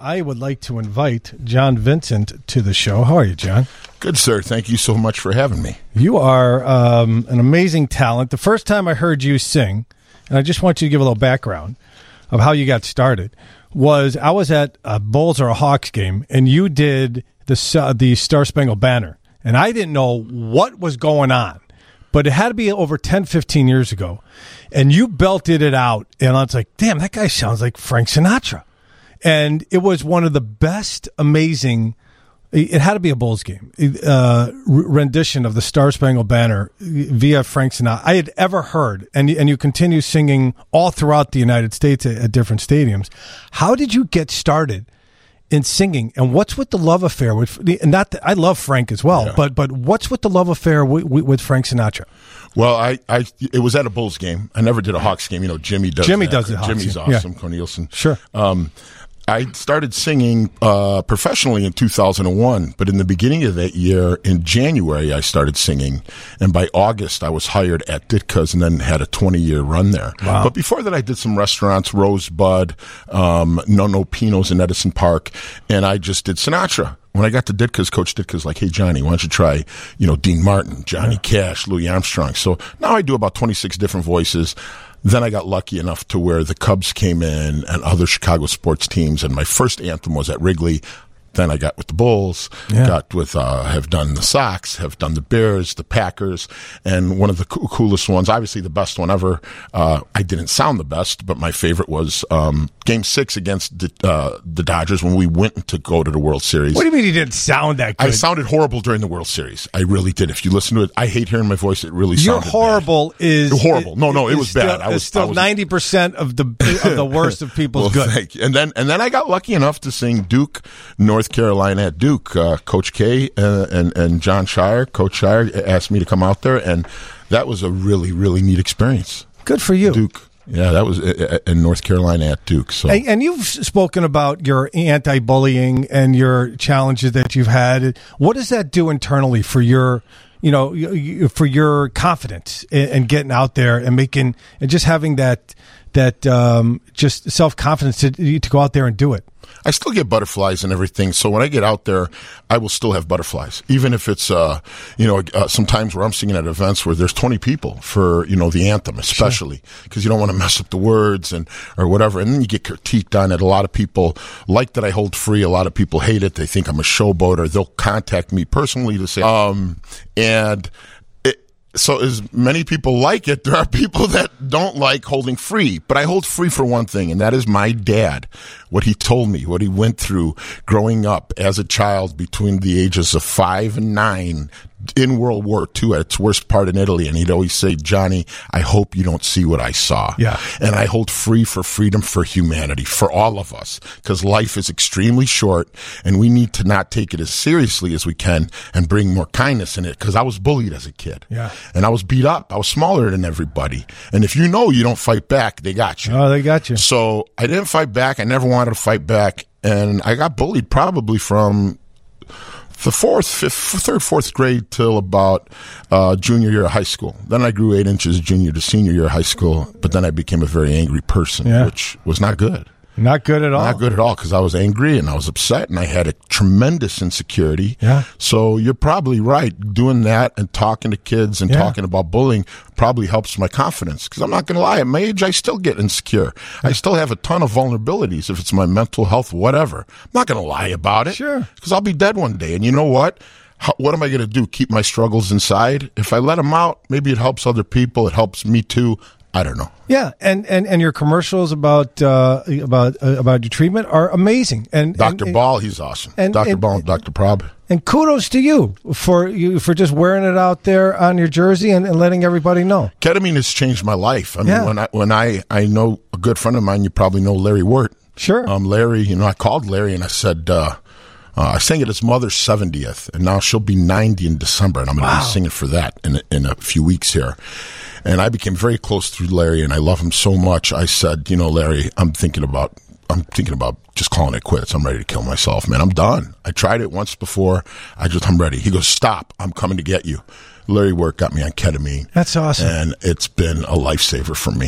I would like to invite John Vincent to the show. How are you, John? Good, sir. Thank you so much for having me. You are an amazing talent. The first time I heard you sing, and I just want you to give a little background of how you got started, was I was at a Bulls or a Hawks game, and you did the Star Spangled Banner. And I didn't know what was going on, but it had to be over 10, 15 years ago. And you belted it out, and I was like, damn, that guy sounds like Frank Sinatra. And it was one of the best, amazing, it had to be a Bulls game, rendition of the Star Spangled Banner via Frank Sinatra I had ever heard. And you continue singing all throughout the United States at different stadiums. How did you get started in singing? And what's with the love affair with, I love Frank as well, yeah. but what's with the love affair with Frank Sinatra? Well, it was at a Bulls game. I never did a Hawks game. You know, Jimmy does it. Jimmy's awesome, yeah. Cornelison. Sure. I started singing professionally in 2001, but in the beginning of that year, in January, I started singing, and by August, I was hired at Ditka's and then had a 20-year run there. Wow. But before that, I did some restaurants, Rosebud, No Pino's in Edison Park, and I just did Sinatra. When I got to Ditka's, Coach Ditka's like, hey, Johnny, why don't you try, Dean Martin, Johnny Cash, Louis Armstrong. So now I do about 26 different voices. Then I got lucky enough to where the Cubs came in and other Chicago sports teams, and my first anthem was at Wrigley. Then I got with the Bulls, have done the Sox, have done the Bears, the Packers, and one of the coolest ones, obviously the best one ever. I didn't sound the best, but my favorite was Game 6 against the Dodgers when we went to go to the World Series. What do you mean you didn't sound that good? I sounded horrible during the World Series. I really did. If you listen to it, I hate hearing my voice. It really sounded bad. Horrible is horrible. No, it was bad. It's still 90% of the worst of people's good. Thank you. And then I got lucky enough to sing Duke, North Carolina at Duke. Coach K and John Shire, Coach Shire, asked me to come out there, and that was a really, really neat experience. Good for you. Duke. Yeah, that was in North Carolina at Duke. So, and you've spoken about your anti-bullying and your challenges that you've had. What does that do internally for your, for your confidence and getting out there and making and just having that just self-confidence to go out there and do it? I still get butterflies and everything. So when I get out there, I will still have butterflies. Even if it's, sometimes where I'm singing at events where there's 20 people for, the anthem, especially because you don't want to mess up the words or whatever. And then you get critiqued on it. A lot of people like that I hold free. A lot of people hate it. They think I'm a showboater. They'll contact me personally to say, so as many people like it, there are people that don't like holding free. But I hold free for one thing, and that is my dad. What he told me, what he went through growing up as a child between the ages of 5 and 9 in World War II at its worst part in Italy. And he'd always say, Johnny, I hope you don't see what I saw. Yeah. And I hold free for freedom, for humanity, for all of us, because life is extremely short and we need to not take it as seriously as we can and bring more kindness in it. Because I was bullied as a kid. Yeah. And I was beat up. I was smaller than everybody. And if you don't fight back, they got you. Oh, they got you. So I didn't fight back. I never wanted to fight back. And I got bullied probably from the fourth grade till about junior year of high school. Then I grew 8 inches junior to senior year of high school, but then I became a very angry person, which was not good. Not good at all. Not good at all, because I was angry and I was upset and I had a tremendous insecurity. Yeah. So you're probably right. Doing that and talking to kids and talking about bullying probably helps my confidence, because I'm not going to lie. At my age, I still get insecure. I still have a ton of vulnerabilities if it's my mental health, whatever. I'm not going to lie about it. Sure. Because I'll be dead one day. And you know what? What am I going to do? Keep my struggles inside? If I let them out, maybe it helps other people. It helps me too. I don't know. Yeah, and your commercials about your treatment are amazing. And Dr. Ball, he's awesome. Dr. Ball and Dr. Prob. And kudos to you for just wearing it out there on your jersey and letting everybody know. Ketamine has changed my life. I mean, when I know a good friend of mine, you probably know Larry Wirt. Sure. Larry, I called Larry and I said, I sang at his mother's 70th, and now she'll be 90 in December, and I'm going to be singing for that in a few weeks here. And I became very close to Larry, and I love him so much. I said, Larry, I'm thinking about just calling it quits. I'm ready to kill myself, man. I'm done. I tried it once before. I'm ready. He goes, stop. I'm coming to get you. Larry Wirt got me on ketamine. That's awesome. And it's been a lifesaver for me.